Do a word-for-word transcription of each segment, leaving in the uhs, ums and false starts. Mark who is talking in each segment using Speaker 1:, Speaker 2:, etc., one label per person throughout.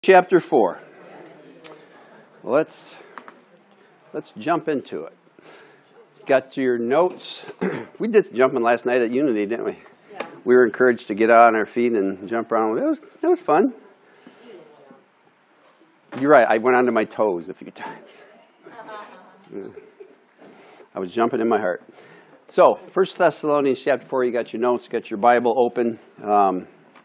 Speaker 1: Chapter four. Let's let's jump into it. Got your notes? We did some jumping last night at Unity, didn't we?
Speaker 2: Yeah.
Speaker 1: We were encouraged to get out on our feet and jump around. It was it was fun. You're right. I went onto my toes a few times. I was jumping in my heart. So, First Thessalonians chapter four. You got your notes. Got your Bible open. Um,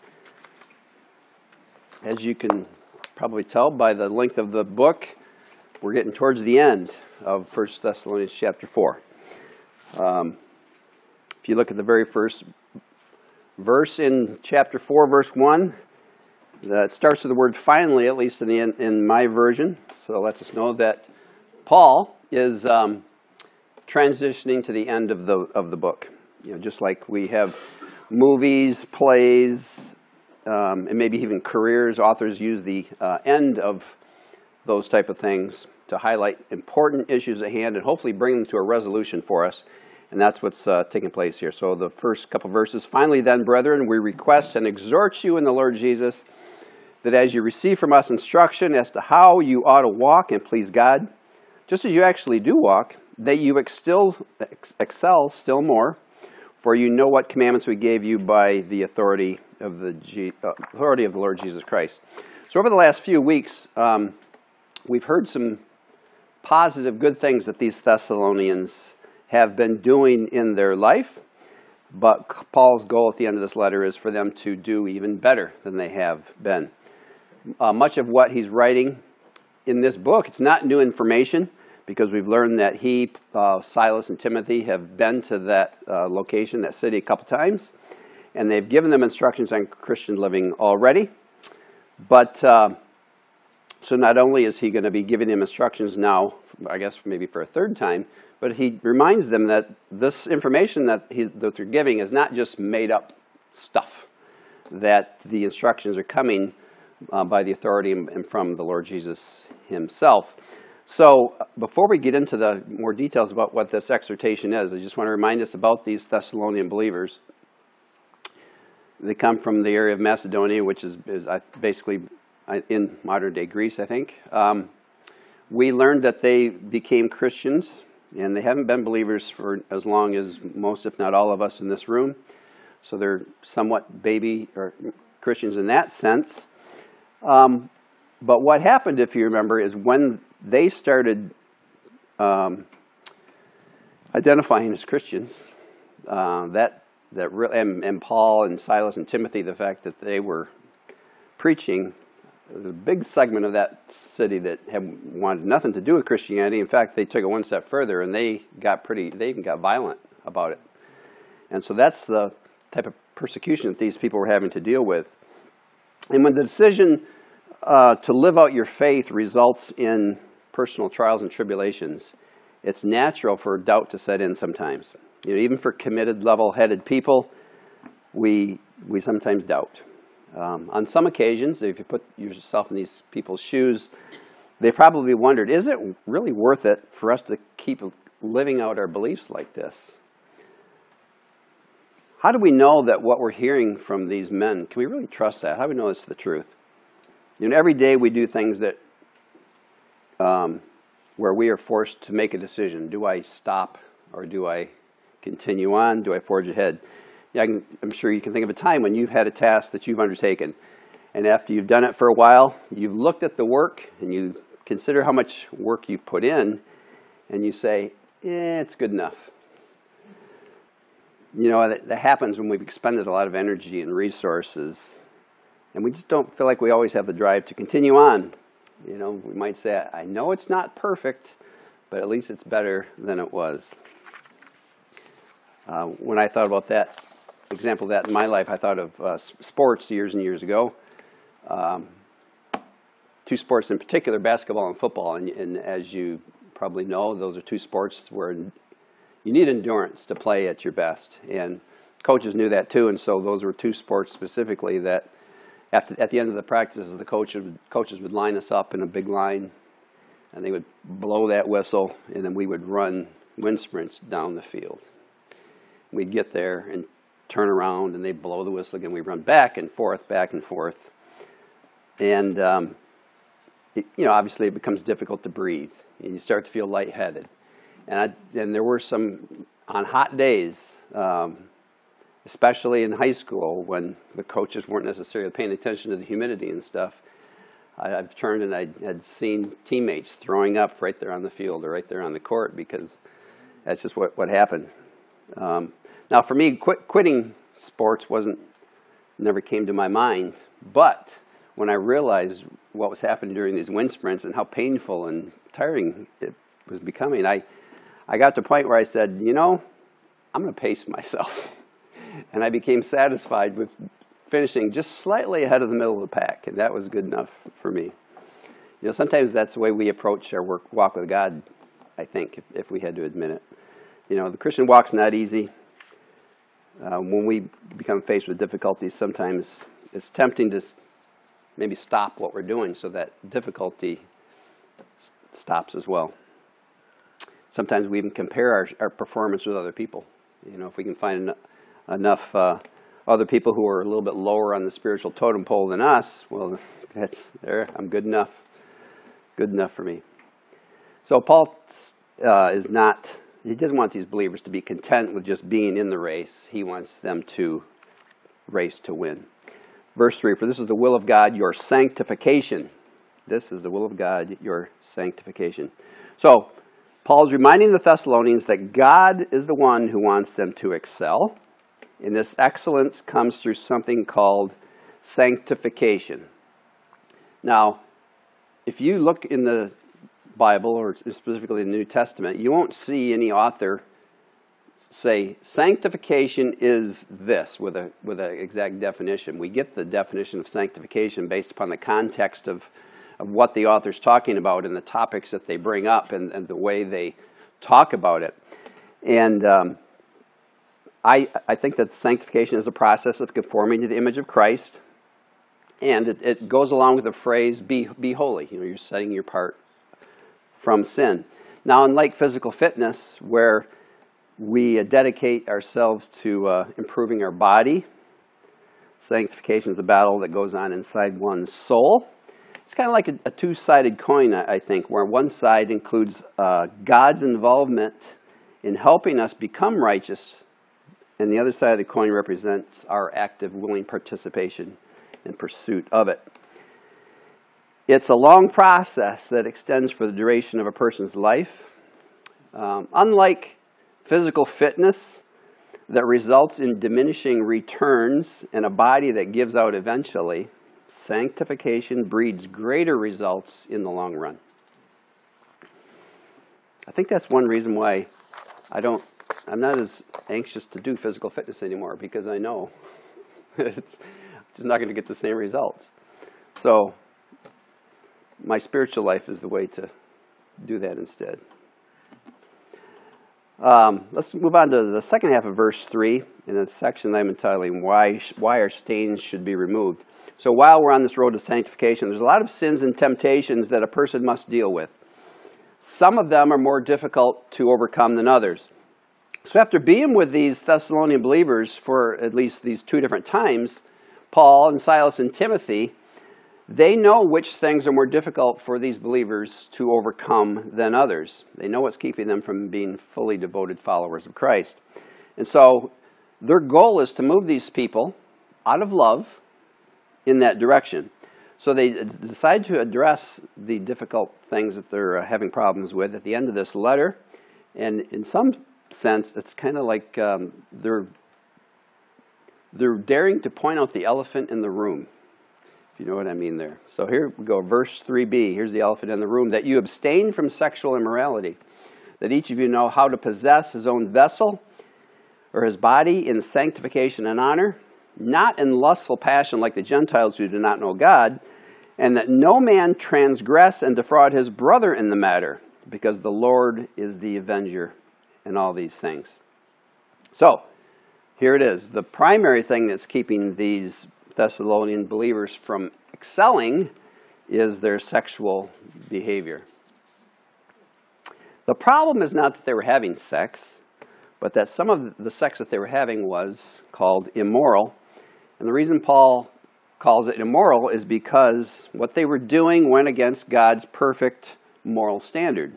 Speaker 1: as you can probably tell by the length of the book, we're getting towards the end of First Thessalonians chapter four. Um, if you look at the very first verse in chapter four, verse one, that starts with the word finally, at least in, the, in my version. So it lets us know that Paul is um, transitioning to the end of the, of the book. You know, just like we have movies, plays, Um, and maybe even careers, authors use the uh, end of those type of things to highlight important issues at hand and hopefully bring them to a resolution for us. And that's what's uh, taking place here. So the first couple verses, finally then, brethren, we request and exhort you in the Lord Jesus that as you receive from us instruction as to how you ought to walk and please God, just as you actually do walk, that you excel, excel still more, for you know what commandments we gave you by the authority of the G, uh, authority of the Lord Jesus Christ. So over the last few weeks, um, we've heard some positive, good things that these Thessalonians have been doing in their life. But Paul's goal at the end of this letter is for them to do even better than they have been. Uh, much of what he's writing in this book, it's not new information, because we've learned that he, uh, Silas, and Timothy have been to that uh, location, that city, a couple times. And they've given them instructions on Christian living already. But, uh, so not only is he going to be giving them instructions now, I guess maybe for a third time, but he reminds them that this information that, he's, that they're giving is not just made up stuff, that the instructions are coming uh, by the authority and, and from the Lord Jesus himself. So before we get into the more details about what this exhortation is, I just want to remind us about these Thessalonian believers. They come from the area of Macedonia, which is, is basically in modern-day Greece, I think. Um, we learned that they became Christians, and they haven't been believers for as long as most, if not all of us in this room. So they're somewhat baby or Christians in that sense. Um, but what happened, if you remember, is when they started um, identifying as Christians, uh, that That re- and, and Paul and Silas and Timothy, the fact that they were preaching, the big segment of that city that had wanted nothing to do with Christianity. In fact, they took it one step further and they got pretty, they even got violent about it. And so that's the type of persecution that these people were having to deal with. And when the decision uh, to live out your faith results in personal trials and tribulations, it's natural for doubt to set in sometimes. You know, even for committed, level-headed people, we we sometimes doubt. Um, on some occasions, if you put yourself in these people's shoes, they probably wondered, is it really worth it for us to keep living out our beliefs like this? How do we know that what we're hearing from these men, can we really trust that? How do we know it's the truth? You know, every day we do things that, um, where we are forced to make a decision. Do I stop or do I continue on? Do I forge ahead? Yeah, I can, I'm sure you can think of a time when you've had a task that you've undertaken, and after you've done it for a while, you've looked at the work, and you consider how much work you've put in, and you say, eh, it's good enough. You know, that, that happens when we've expended a lot of energy and resources, and we just don't feel like we always have the drive to continue on. You know, we might say, I know it's not perfect, but at least it's better than it was. Uh, when I thought about that, example of that in my life, I thought of uh, sports years and years ago. Um, two sports in particular, basketball and football. And, and as you probably know, those are two sports where you need endurance to play at your best. And coaches knew that too, and so those were two sports specifically that after, at the end of the practices, the coaches, coaches would line us up in a big line, and they would blow that whistle, and then we would run wind sprints down the field. We'd get there and turn around, and they'd blow the whistle again. We'd run back and forth, back and forth. And um, it, you know, obviously it becomes difficult to breathe, and you start to feel lightheaded. And, I, and there were some, on hot days, um, especially in high school when the coaches weren't necessarily paying attention to the humidity and stuff, I, I've turned and I had seen teammates throwing up right there on the field or right there on the court because that's just what, what happened. Um, now for me, quit, quitting sports wasn't, never came to my mind, but when I realized what was happening during these wind sprints and how painful and tiring it was becoming, I, I got to a point where I said, you know, I'm going to pace myself. And I became satisfied with finishing just slightly ahead of the middle of the pack, and that was good enough for me. You know, sometimes that's the way we approach our work, walk with God, I think, if, if we had to admit it. You know, the Christian walk's not easy. Uh, when we become faced with difficulties, sometimes it's tempting to maybe stop what we're doing so that difficulty s- stops as well. Sometimes we even compare our, our performance with other people. You know, if we can find en- enough uh, other people who are a little bit lower on the spiritual totem pole than us, well, that's there. I'm good enough. Good enough for me. So Paul uh, is not, he doesn't want these believers to be content with just being in the race. He wants them to race to win. Verse three, for this is the will of God, your sanctification. This is the will of God, your sanctification. So Paul's reminding the Thessalonians that God is the one who wants them to excel. And this excellence comes through something called sanctification. Now, if you look in the Bible, or specifically the New Testament, you won't see any author say sanctification is this with a with an exact definition. We get the definition of sanctification based upon the context of, of what the author's talking about and the topics that they bring up and, and the way they talk about it. And um, I, I think that sanctification is a process of conforming to the image of Christ, and it, it goes along with the phrase, be, be holy. You know, you're setting your part from sin. Now, unlike physical fitness, where we uh, dedicate ourselves to uh, improving our body, sanctification is a battle that goes on inside one's soul. It's kind of like a, a two-sided coin, I, I think, where one side includes uh, God's involvement in helping us become righteous, and the other side of the coin represents our active, willing participation in pursuit of it. It's a long process that extends for the duration of a person's life. Um, unlike physical fitness that results in diminishing returns and a body that gives out eventually, sanctification breeds greater results in the long run. I think that's one reason why I don't I'm not as anxious to do physical fitness anymore, because I know it's just not going to get the same results. So my spiritual life is the way to do that instead. Um, let's move on to the second half of verse three, in a section that I'm entitling, why, why our stains should be removed. So while we're on this road to sanctification, there's a lot of sins and temptations that a person must deal with. Some of them are more difficult to overcome than others. So after being with these Thessalonian believers for at least these two different times, Paul and Silas and Timothy, they know which things are more difficult for these believers to overcome than others. They know what's keeping them from being fully devoted followers of Christ. And so their goal is to move these people out of love in that direction. So they decide to address the difficult things that they're having problems with at the end of this letter. And in some sense, it's kind of like um, they're they're daring to point out the elephant in the room, if you know what I mean there. So here we go, verse three b. Here's the elephant in the room. That you abstain from sexual immorality, that each of you know how to possess his own vessel or his body in sanctification and honor, not in lustful passion like the Gentiles who do not know God, and that no man transgress and defraud his brother in the matter, because the Lord is the avenger in all these things. So, here it is. The primary thing that's keeping these Thessalonian believers from excelling is their sexual behavior. The problem is not that they were having sex, but that some of the sex that they were having was called immoral. And the reason Paul calls it immoral is because what they were doing went against God's perfect moral standard.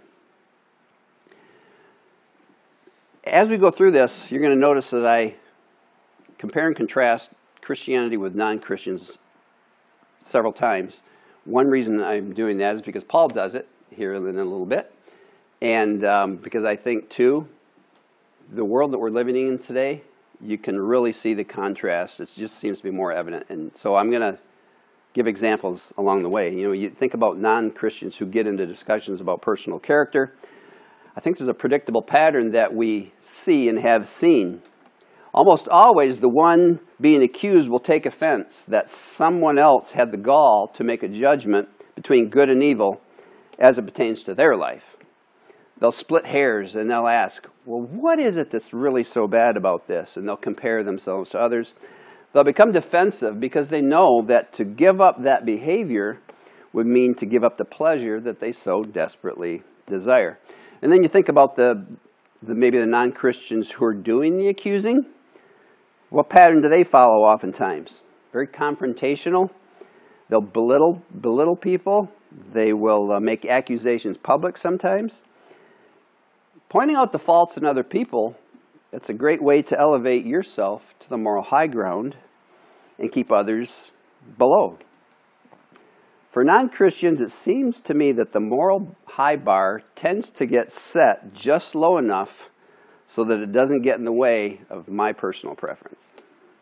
Speaker 1: As we go through this, you're going to notice that I compare and contrast Christianity with non-Christians several times. One reason I'm doing that is because Paul does it here in a little bit. And um, because I think, too, the world that we're living in today, you can really see the contrast. It just seems to be more evident. And so I'm going to give examples along the way. You know, you think about non-Christians who get into discussions about personal character. I think there's a predictable pattern that we see and have seen. Almost always the one being accused will take offense that someone else had the gall to make a judgment between good and evil as it pertains to their life. They'll split hairs and they'll ask, well, what is it that's really so bad about this? And they'll compare themselves to others. They'll become defensive because they know that to give up that behavior would mean to give up the pleasure that they so desperately desire. And then you think about the, the maybe the non-Christians who are doing the accusing. What pattern do they follow oftentimes? Very confrontational. They'll belittle, belittle people. They will uh, make accusations public sometimes. Pointing out the faults in other people, that's a great way to elevate yourself to the moral high ground and keep others below. For non-Christians, it seems to me that the moral high bar tends to get set just low enough so that it doesn't get in the way of my personal preference.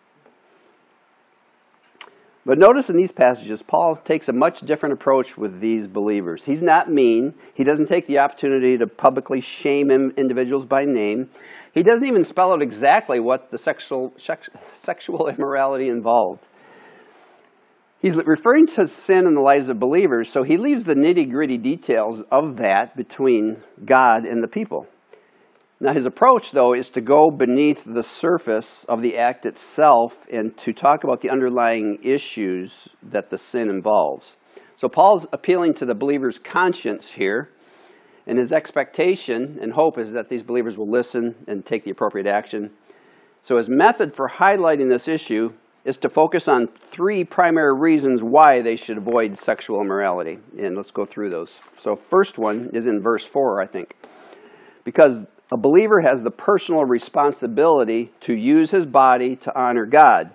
Speaker 1: But notice in these passages, Paul takes a much different approach with these believers. He's not mean. He doesn't take the opportunity to publicly shame individuals by name. He doesn't even spell out exactly what the sexual, sexual immorality involved. He's referring to sin in the lives of believers, so he leaves the nitty-gritty details of that between God and the people. Now, his approach, though, is to go beneath the surface of the act itself and to talk about the underlying issues that the sin involves. So Paul's appealing to the believer's conscience here, and his expectation and hope is that these believers will listen and take the appropriate action. So his method for highlighting this issue is to focus on three primary reasons why they should avoid sexual immorality. And let's go through those. So first one is in verse four, I think. Because a believer has the personal responsibility to use his body to honor God.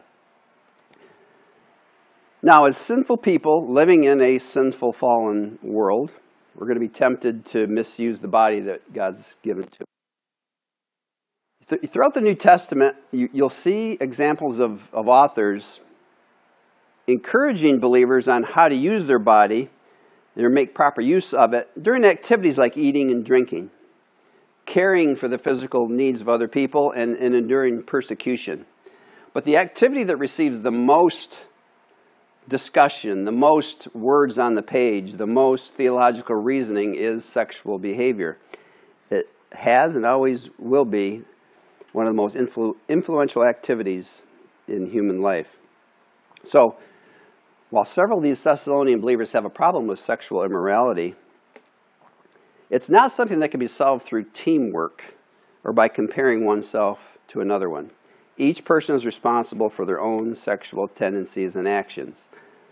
Speaker 1: Now, as sinful people living in a sinful, fallen world, we're going to be tempted to misuse the body that God's given to us. Throughout the New Testament, you, you'll see examples of, of authors encouraging believers on how to use their body and make proper use of it during activities like eating and drinking, caring for the physical needs of other people, and, and enduring persecution. But the activity that receives the most discussion, the most words on the page, the most theological reasoning is sexual behavior. It has and always will be one of the most influ- influential activities in human life. So, while several of these Thessalonian believers have a problem with sexual immorality, it's not something that can be solved through teamwork or by comparing oneself to another one. Each person is responsible for their own sexual tendencies and actions.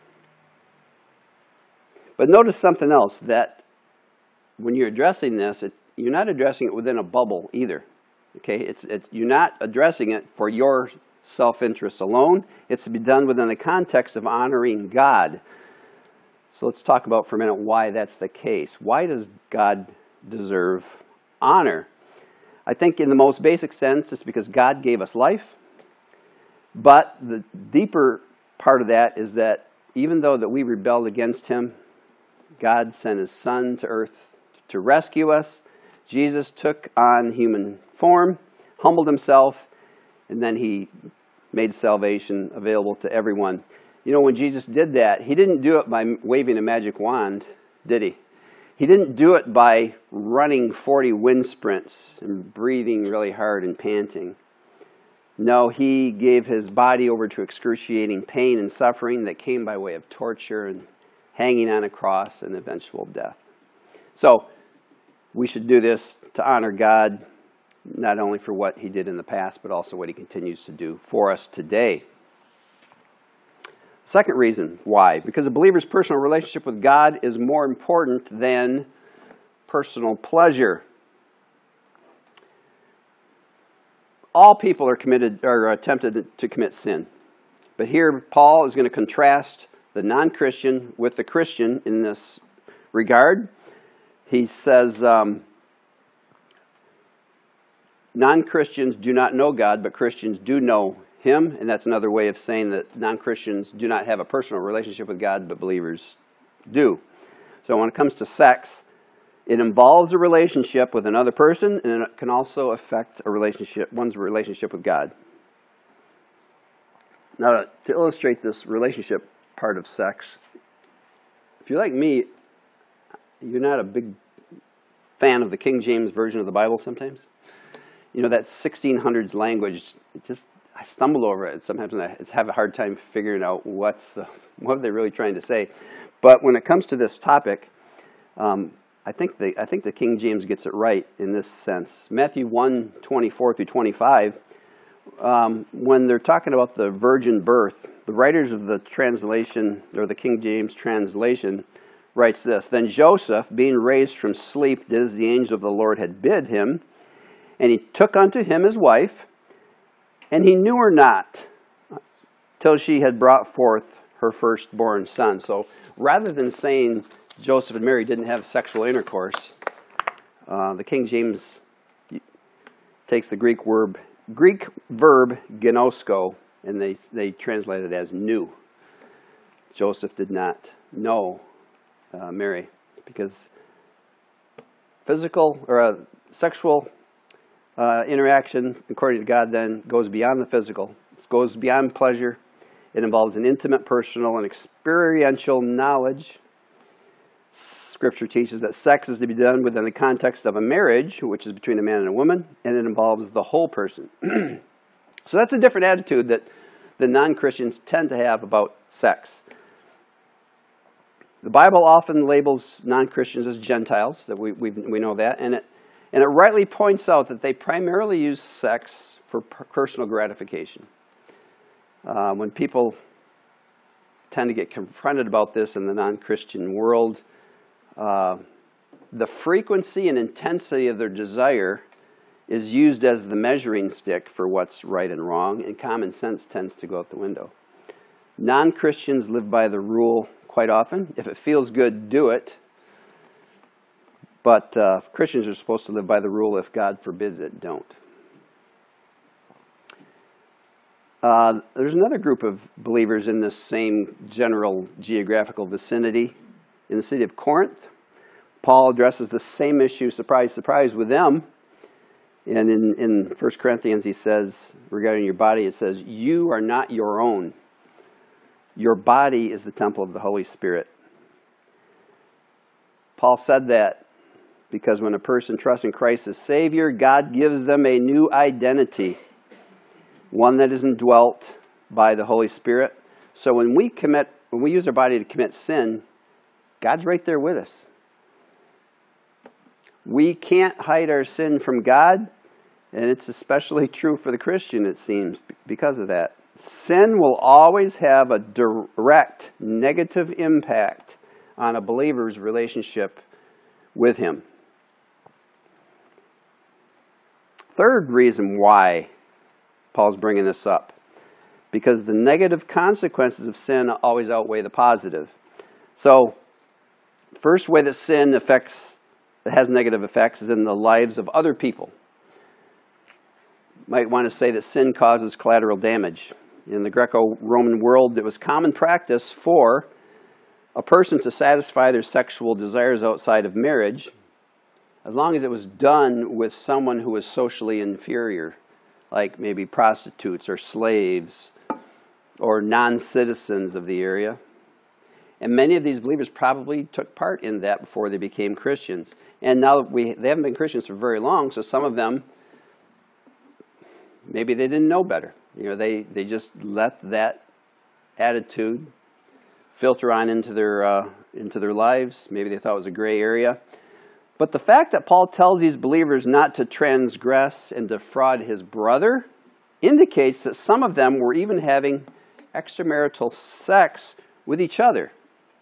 Speaker 1: But notice something else, that when you're addressing this, it, you're not addressing it within a bubble either. Okay, it's, it's, you're not addressing it for your self-interest alone. It's to be done within the context of honoring God. So let's talk about for a minute why that's the case. Why does God deserve honor? I think in the most basic sense, it's because God gave us life. But the deeper part of that is that even though that we rebelled against him, God sent his Son to earth to rescue us. Jesus took on human form, humbled himself, and then he made salvation available to everyone. You know, when Jesus did that, he didn't do it by waving a magic wand, did he? He didn't do it by running forty wind sprints and breathing really hard and panting. No, he gave his body over to excruciating pain and suffering that came by way of torture and hanging on a cross and eventual death. So, we should do this to honor God, not only for what he did in the past, but also what he continues to do for us today. Second reason why, because a believer's personal relationship with God is more important than personal pleasure. All people are committed or tempted to commit sin. But here Paul is going to contrast the non-Christian with the Christian in this regard. He says, um, non-Christians do not know God, but Christians do know Him. And that's another way of saying that non-Christians do not have a personal relationship with God, but believers do. So when it comes to sex, it involves a relationship with another person, and it can also affect a relationship, one's relationship with God. Now, to illustrate this relationship part of sex, if you're like me, you're not a big fan of the King James Version of the Bible sometimes. You know, that sixteen hundreds language, it just, I stumble over it sometimes, and I have a hard time figuring out what's the, what are they really trying to say. But when it comes to this topic, um, I think the I think the King James gets it right in this sense. Matthew one, twenty-four through twenty-five, um, when they're talking about the virgin birth, the writers of the translation, or the King James translation, writes this: Then Joseph, being raised from sleep, did as the angel of the Lord had bid him, and he took unto him his wife, and he knew her not, till she had brought forth her firstborn son. So rather than saying Joseph and Mary didn't have sexual intercourse, uh, the King James takes the Greek verb, Greek verb ginosko, and they, they translate it as knew. Joseph did not know uh, Mary, because physical or uh, sexual uh, interaction, according to God, then goes beyond the physical. It goes beyond pleasure. It involves an intimate, personal, and experiential knowledge. Scripture teaches that sex is to be done within the context of a marriage, which is between a man and a woman, and it involves the whole person. So that's a different attitude that the non-Christians tend to have about sex. The Bible often labels non-Christians as Gentiles, that we, we, we know that, and it, and it rightly points out that they primarily use sex for personal gratification. Uh, when people tend to get confronted about this in the non-Christian world, uh, the frequency and intensity of their desire is used as the measuring stick for what's right and wrong, and common sense tends to go out the window. Non-Christians live by the rule quite often: if it feels good, do it. But uh, Christians are supposed to live by the rule: if God forbids it, don't. Uh, there's another group of believers in this same general geographical vicinity in the city of Corinth. Paul addresses the same issue, surprise, surprise, with them. And in, in First Corinthians, he says, regarding your body, it says, you are not your own. Your body is the temple of the Holy Spirit. Paul said that because when a person trusts in Christ as Savior, God gives them a new identity, one that is indwelt by the Holy Spirit. So when we commit, when we use our body to commit sin, God's right there with us. We can't hide our sin from God, and it's especially true for the Christian, it seems, because of that. Sin will always have a direct negative impact on a believer's relationship with Him. Third reason why Paul's bringing this up, because the negative consequences of sin always outweigh the positive. So, first way that sin affects, it has negative effects, is in the lives of other people. Might want to say that sin causes collateral damage. In the Greco-Roman world, it was common practice for a person to satisfy their sexual desires outside of marriage, as long as it was done with someone who was socially inferior, like maybe prostitutes or slaves or non-citizens of the area. And many of these believers probably took part in that before they became Christians. And now we they haven't been Christians for very long, so some of them, maybe they didn't know better. You know, they, they just let that attitude filter on into their uh, into their lives. Maybe they thought it was a gray area. But the fact that Paul tells these believers not to transgress and defraud his brother indicates that some of them were even having extramarital sex with each other.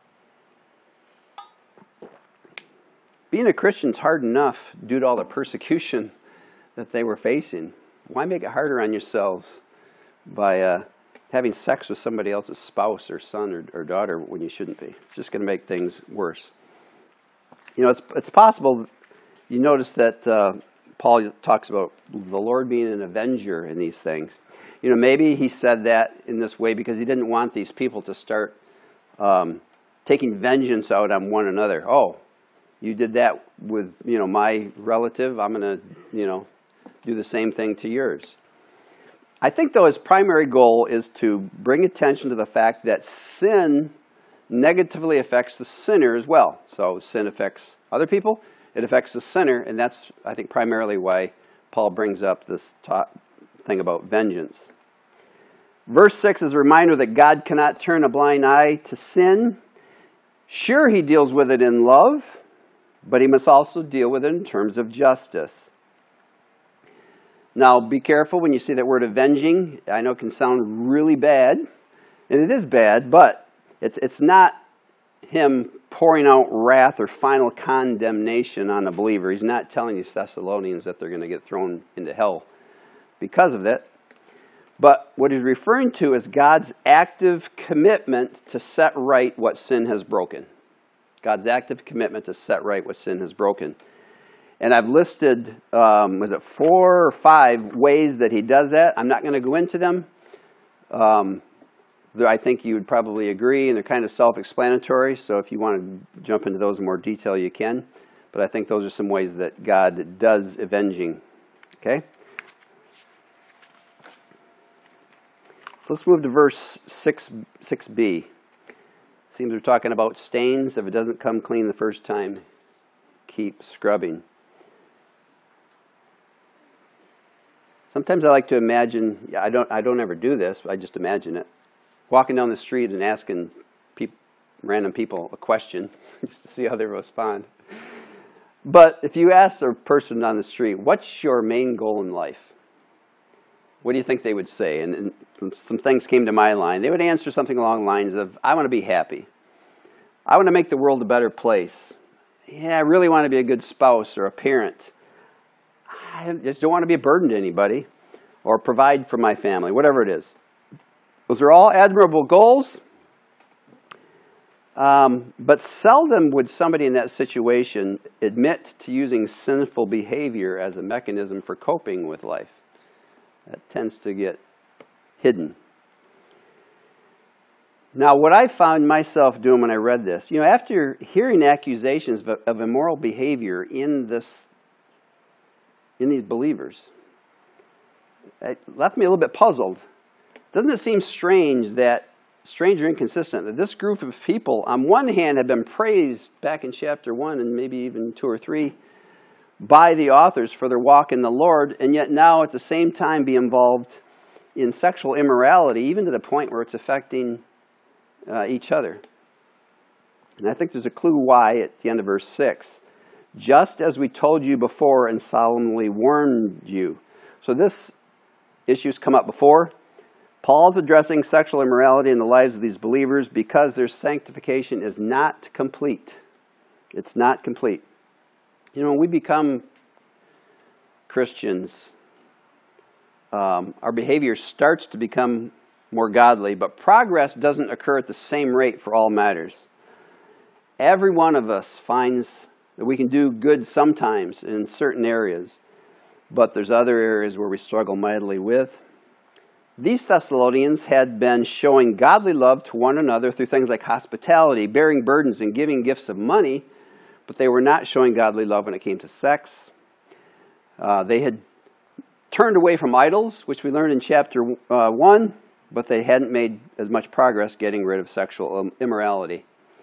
Speaker 1: Being a Christian's hard enough due to all the persecution that they were facing. Why make it harder on yourselves by uh, having sex with somebody else's spouse or son or, or daughter when you shouldn't be? It's just going to make things worse. You know, it's it's possible. You notice that uh, Paul talks about the Lord being an avenger in these things. You know, maybe he said that in this way because he didn't want these people to start um, taking vengeance out on one another. Oh, you did that with, you know, my relative. I'm going to, you know, do the same thing to yours. I think, though, his primary goal is to bring attention to the fact that sin negatively affects the sinner as well. So sin affects other people, it affects the sinner, and that's, I think, primarily why Paul brings up this ta- thing about vengeance. Verse six is a reminder that God cannot turn a blind eye to sin. Sure, he deals with it in love, but he must also deal with it in terms of justice. Now, be careful when you see that word avenging. I know it can sound really bad, and it is bad, but it's it's not him pouring out wrath or final condemnation on a believer. He's not telling these Thessalonians that they're going to get thrown into hell because of it. But what he's referring to is God's active commitment to set right what sin has broken. God's active commitment to set right what sin has broken. And I've listed, um, was it four or five ways that he does that? I'm not going to go into them. Um, I think you would probably agree, and they're kind of self-explanatory, so if you want to jump into those in more detail, you can. But I think those are some ways that God does avenging. Okay? So let's move to verse six, six b. Seems we're talking about stains. If it doesn't come clean the first time, keep scrubbing. Sometimes I like to imagine, I don't I don't ever do this, I just imagine it, walking down the street and asking peop, random people a question just to see how they respond. But if you ask a person on the street, what's your main goal in life? What do you think they would say? And, and some things came to my mind. They would answer something along the lines of, I want to be happy. I want to make the world a better place. Yeah, I really want to be a good spouse or a parent. I just don't want to be a burden to anybody or provide for my family, whatever it is. Those are all admirable goals, um, but seldom would somebody in that situation admit to using sinful behavior as a mechanism for coping with life. That tends to get hidden. Now, what I found myself doing when I read this, you know, after hearing accusations of, of immoral behavior in this, in these believers, it left me a little bit puzzled. Doesn't it seem strange that, strange or inconsistent, that this group of people, on one hand, have been praised back in chapter one and maybe even two or three by the authors for their walk in the Lord, and yet now at the same time be involved in sexual immorality, even to the point where it's affecting uh, each other. And I think there's a clue why at the end of verse six. Just as we told you before and solemnly warned you. So this issue's come up before. Paul's addressing sexual immorality in the lives of these believers because their sanctification is not complete. It's not complete. You know, when we become Christians, um, our behavior starts to become more godly, but progress doesn't occur at the same rate for all matters. Every one of us finds that we can do good sometimes in certain areas, but there's other areas where we struggle mightily with. These Thessalonians had been showing godly love to one another through things like hospitality, bearing burdens, and giving gifts of money, but they were not showing godly love when it came to sex. Uh, they had turned away from idols, which we learned in chapter uh, one, but they hadn't made as much progress getting rid of sexual immorality.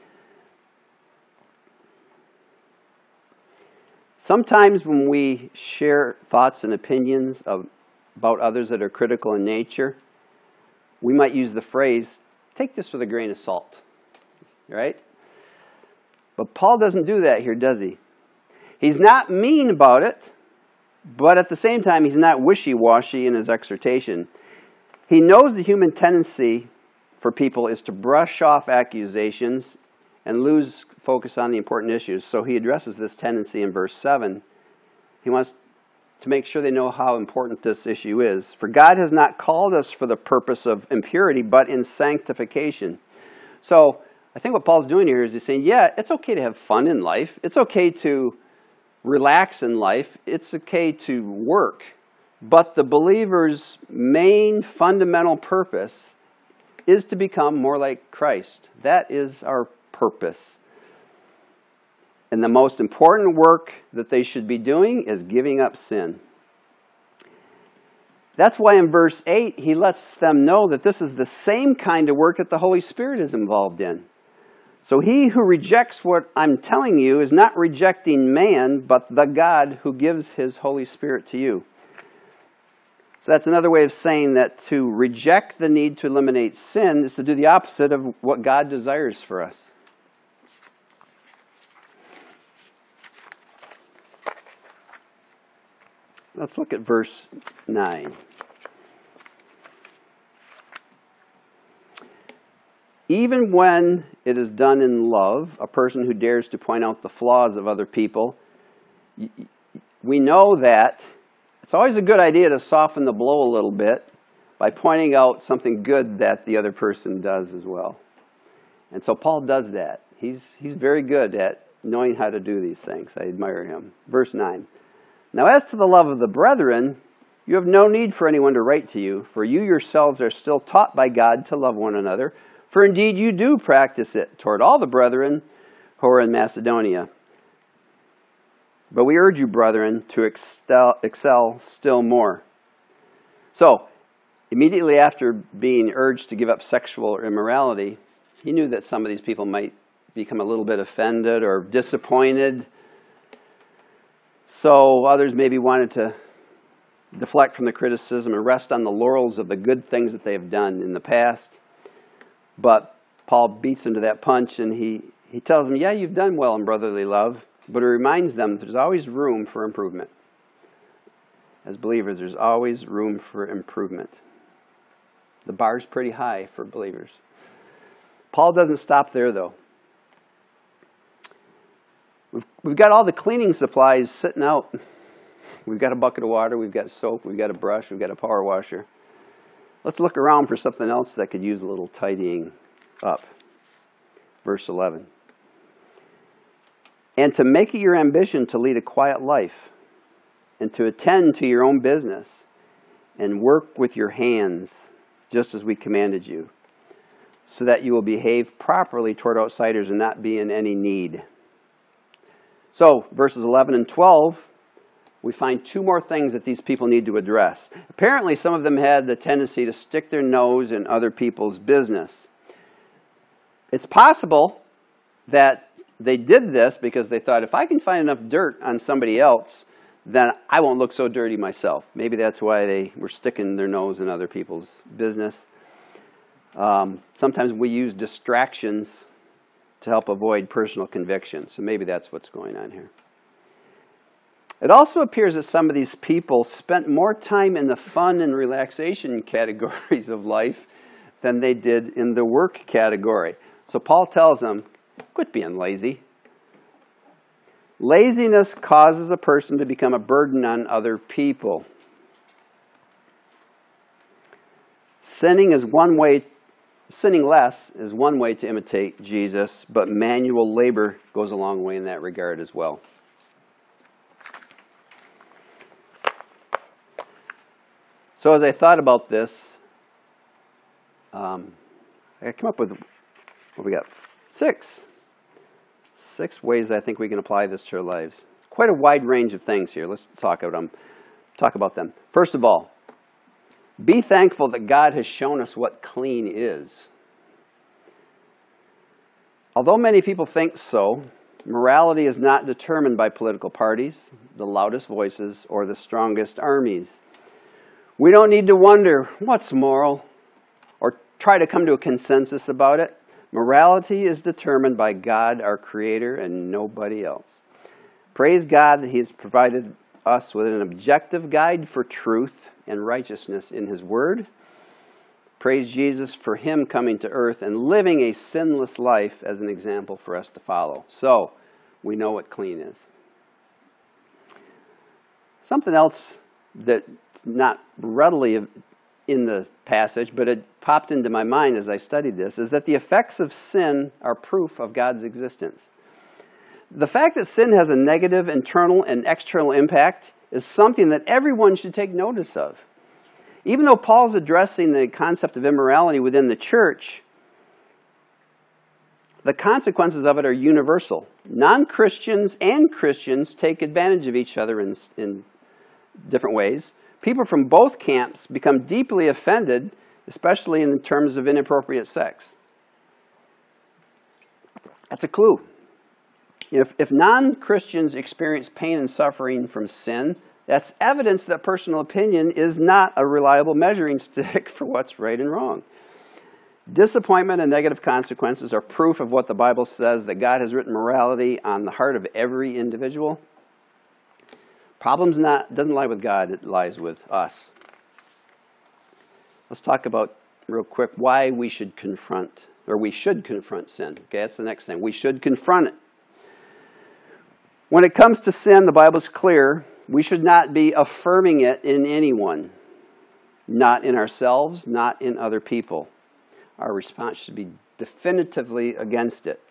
Speaker 1: Sometimes when we share thoughts and opinions of, about others that are critical in nature, we might use the phrase, take this with a grain of salt, right? But Paul doesn't do that here, does he? He's not mean about it, but at the same time, he's not wishy-washy in his exhortation. He knows the human tendency for people is to brush off accusations and lose focus on the important issues. So he addresses this tendency in verse seven. He wants to make sure they know how important this issue is. For God has not called us for the purpose of impurity, but in sanctification. So I think what Paul's doing here is he's saying, yeah, it's okay to have fun in life. It's okay to relax in life. It's okay to work. But the believer's main fundamental purpose is to become more like Christ. That is our purpose. And the most important work that they should be doing is giving up sin. That's why in verse eight, he lets them know that this is the same kind of work that the Holy Spirit is involved in. So he who rejects what I'm telling you is not rejecting man, but the God who gives his Holy Spirit to you. So that's another way of saying that to reject the need to eliminate sin is to do the opposite of what God desires for us. Let's look at verse nine. Even when it is done in love, a person who dares to point out the flaws of other people, we know that it's always a good idea to soften the blow a little bit by pointing out something good that the other person does as well. And so Paul does that. He's, he's very good at knowing how to do these things. I admire him. Verse nine. Now as to the love of the brethren, you have no need for anyone to write to you, for you yourselves are still taught by God to love one another. For indeed you do practice it toward all the brethren who are in Macedonia. But we urge you, brethren, to excel, excel still more. So, immediately after being urged to give up sexual immorality, he knew that some of these people might become a little bit offended or disappointed. So others maybe wanted to deflect from the criticism and rest on the laurels of the good things that they have done in the past. But Paul beats them to that punch, and he, he tells them, yeah, you've done well in brotherly love, but he reminds them that there's always room for improvement. As believers, there's always room for improvement. The bar's pretty high for believers. Paul doesn't stop there, though. We've, we've got all the cleaning supplies sitting out. We've got a bucket of water, we've got soap, we've got a brush, we've got a power washer. Let's look around for something else that could use a little tidying up. Verse eleven. And to make it your ambition to lead a quiet life, and to attend to your own business, and work with your hands, just as we commanded you, so that you will behave properly toward outsiders and not be in any need. So, verses eleven and twelve, we find two more things that these people need to address. Apparently, some of them had the tendency to stick their nose in other people's business. It's possible that they did this because they thought, if I can find enough dirt on somebody else, then I won't look so dirty myself. Maybe that's why they were sticking their nose in other people's business. Um, sometimes we use distractions to help avoid personal conviction. So maybe that's what's going on here. It also appears that some of these people spent more time in the fun and relaxation categories of life than they did in the work category. So Paul tells them, quit being lazy. Laziness causes a person to become a burden on other people. Sinning is one way, sinning less is one way to imitate Jesus, but manual labor goes a long way in that regard as well. So as I thought about this, um, I came up with, what we got, six. Six ways I think we can apply this to our lives. Quite a wide range of things here. Let's talk about them. Talk about them. First of all, be thankful that God has shown us what clean is. Although many people think so, morality is not determined by political parties, the loudest voices, or the strongest armies. We don't need to wonder what's moral or try to come to a consensus about it. Morality is determined by God, our Creator, and nobody else. Praise God that He has provided us with an objective guide for truth and righteousness in His Word. Praise Jesus for him coming to earth and living a sinless life as an example for us to follow. So, we know what clean is. Something else that's not readily in the passage, but it popped into my mind as I studied this, is that the effects of sin are proof of God's existence. The fact that sin has a negative internal and external impact is something that everyone should take notice of. Even though Paul's addressing the concept of immorality within the church, the consequences of it are universal. Non-Christians and Christians take advantage of each other in, in different ways. People from both camps become deeply offended, especially in terms of inappropriate sex. That's a clue. If, if non-Christians experience pain and suffering from sin, that's evidence that personal opinion is not a reliable measuring stick for what's right and wrong. Disappointment and negative consequences are proof of what the Bible says, that God has written morality on the heart of every individual. Problem's not doesn't lie with God, it lies with us. Let's talk about, real quick, why we should confront, or we should confront sin. Okay, that's the next thing. We should confront it. When it comes to sin, the Bible's clear. We should not be affirming it in anyone, not in ourselves, not in other people. Our response should be definitively against it.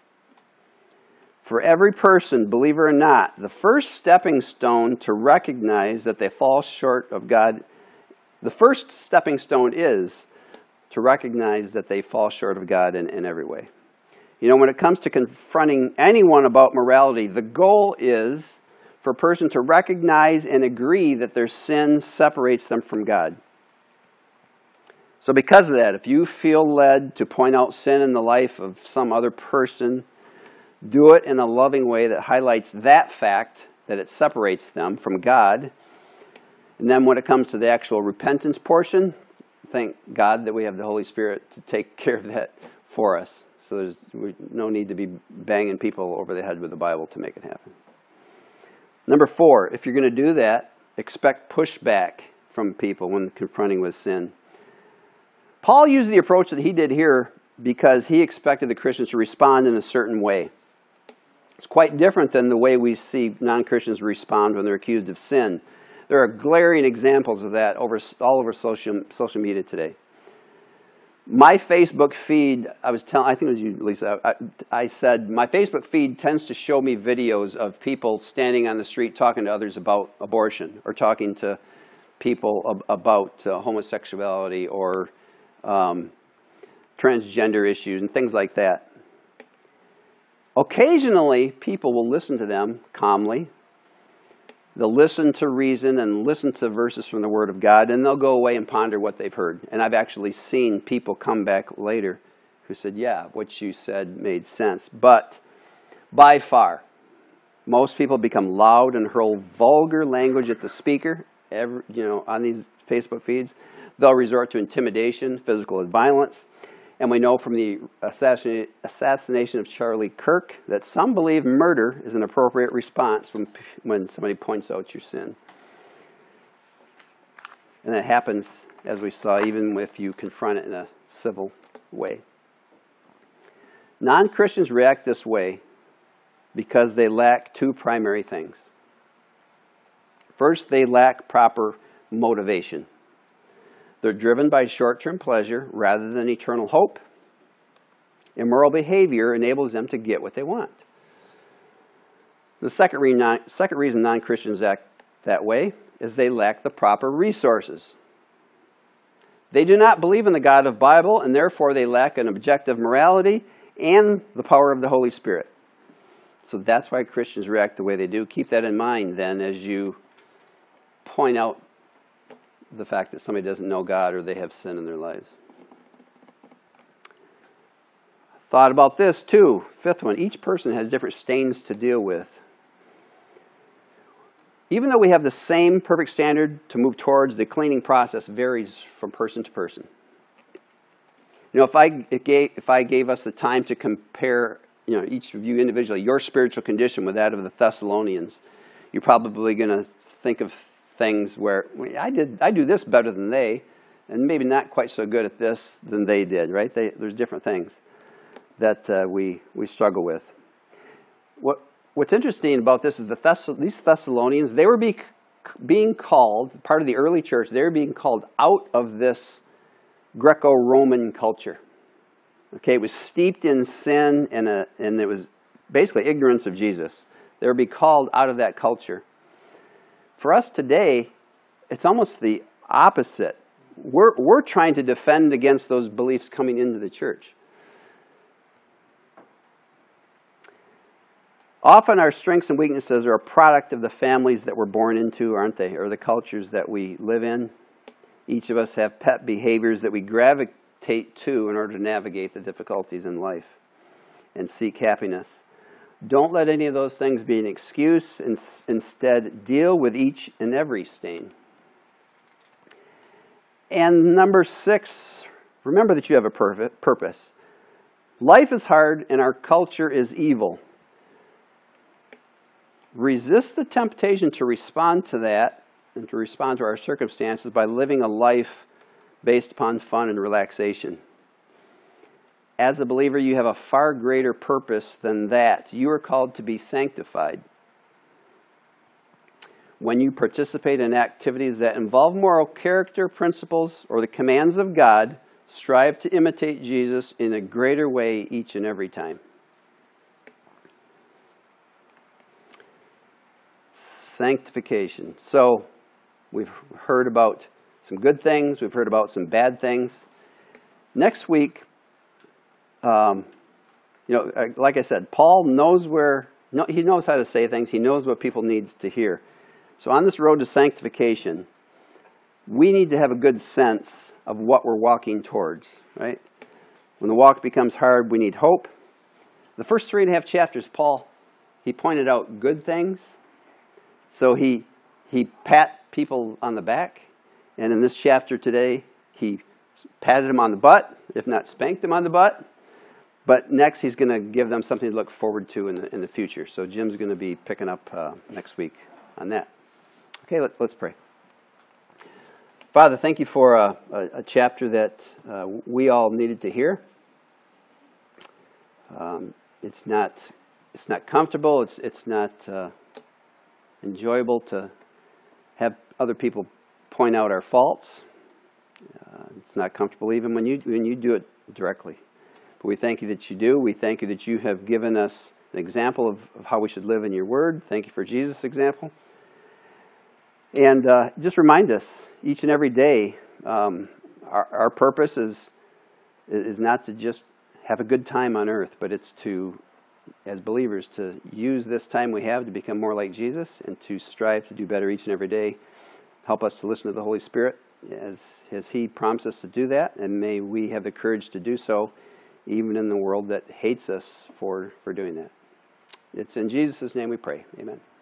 Speaker 1: For every person, believer or not, the first stepping stone to recognize that they fall short of God, the first stepping stone is to recognize that they fall short of God in, in every way. You know, when it comes to confronting anyone about morality, the goal is for a person to recognize and agree that their sin separates them from God. So because of that, if you feel led to point out sin in the life of some other person, do it in a loving way that highlights that fact, that it separates them from God. And then when it comes to the actual repentance portion, thank God that we have the Holy Spirit to take care of that for us. So there's no need to be banging people over the head with the Bible to make it happen. Number four, if you're going to do that, expect pushback from people when confronting with sin. Paul used the approach that he did here because he expected the Christians to respond in a certain way. It's quite different than the way we see non-Christians respond when they're accused of sin. There are glaring examples of that over, all over social, social media today. My Facebook feed, I was telling, I think it was you, Lisa, I, I said, my Facebook feed tends to show me videos of people standing on the street talking to others about abortion, or talking to people ab about uh, homosexuality or um, transgender issues and things like that. Occasionally, people will listen to them calmly. They'll listen to reason and listen to verses from the Word of God, and they'll go away and ponder what they've heard. And I've actually seen people come back later who said, yeah, what you said made sense. But by far, most people become loud and hurl vulgar language at the speaker, every, you know, on these Facebook feeds. They'll resort to intimidation, physical violence. And we know from the assassin assassination of Charlie Kirk that some believe murder is an appropriate response when, when somebody points out your sin. And that happens, as we saw, even if you confront it in a civil way. Non-Christians react this way because they lack two primary things. First, they lack proper motivation. They're driven by short-term pleasure rather than eternal hope. Immoral behavior enables them to get what they want. The second, re non second reason non-Christians act that way is they lack the proper resources. They do not believe in the God of the Bible, and therefore they lack an objective morality and the power of the Holy Spirit. So that's why Christians react the way they do. Keep that in mind, then, as you point out the fact that somebody doesn't know God or they have sin in their lives. Thought about this too. Fifth one, each person has different stains to deal with. Even though we have the same perfect standard to move towards, the cleaning process varies from person to person. You know, if I gave, if I gave us the time to compare, you know, each of you individually, your spiritual condition with that of the Thessalonians, you're probably going to think of things where I did I do this better than they, and maybe not quite so good at this than they did, right? They, there's different things that uh, we we struggle with. What What's interesting about this is the Thess- these Thessalonians, they were be, being called, part of the early church, they were being called out of this Greco-Roman culture. Okay, it was steeped in sin, and, a, and it was basically ignorance of Jesus. They were being called out of that culture. For us today, it's almost the opposite. We're, we're trying to defend against those beliefs coming into the church. Often our strengths and weaknesses are a product of the families that we're born into, aren't they? Or the cultures that we live in. Each of us have pet behaviors that we gravitate to in order to navigate the difficulties in life and seek happiness. Don't let any of those things be an excuse. Instead, deal with each and every stain. And number six, remember that you have a purpose. Life is hard and our culture is evil. Resist the temptation to respond to that and to respond to our circumstances by living a life based upon fun and relaxation. As a believer, you have a far greater purpose than that. You are called to be sanctified. When you participate in activities that involve moral character principles or the commands of God, strive to imitate Jesus in a greater way each and every time. Sanctification. So, we've heard about some good things. We've heard about some bad things. Next week, um, you know, like I said, Paul knows where, no, he knows how to say things. He knows what people need to hear. So on this road to sanctification, we need to have a good sense of what we're walking towards, right? When the walk becomes hard, we need hope. The first three and a half chapters, Paul, he pointed out good things. So he he pat people on the back, and in this chapter today, he patted them on the butt, if not spanked them on the butt. But next, he's going to give them something to look forward to in the, in the future. So Jim's going to be picking up uh, next week on that. Okay, let, let's pray. Father, thank you for a, a, a chapter that uh, we all needed to hear. Um, it's not it's not comfortable. It's it's not. Uh, enjoyable to have other people point out our faults. Uh, it's not comfortable even when you when you do it directly. But we thank you that you do. We thank you that you have given us an example of, of how we should live in your word. Thank you for Jesus' example. And uh, just remind us each and every day, um, our, our purpose is is not to just have a good time on earth, but it's to, as believers, to use this time we have to become more like Jesus and to strive to do better each and every day. Help us to listen to the Holy Spirit as, as He prompts us to do that, and may we have the courage to do so even in the world that hates us for, for doing that. It's in Jesus' name we pray. Amen.